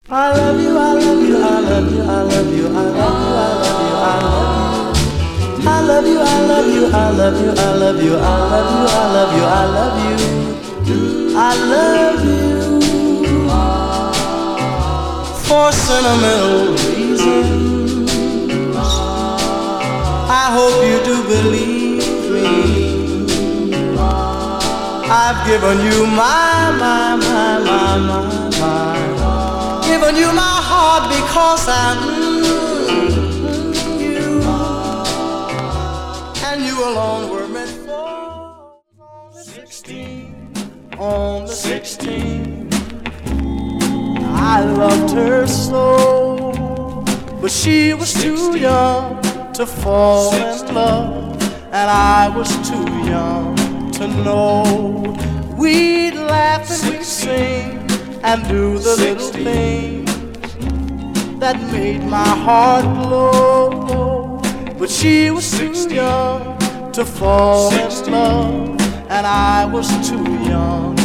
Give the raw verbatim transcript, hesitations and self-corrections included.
I love you, I love you, I love you, I love you, I love you, I love you, I love you, I love you, I love you, I love you, I love you, I love you, for sentimental reasons. I hope you do believe me. I've given you my, my, my, my, my, my, given you my heart because I mm, you, and you alone were meant for. Sixteen, on the sixteenth, I loved her so, but she was too young to fall in love, and I was too young to know. We'd laugh and we'd sing and do the little things that made my heart glow. But she was too young to fall in love, and I was too young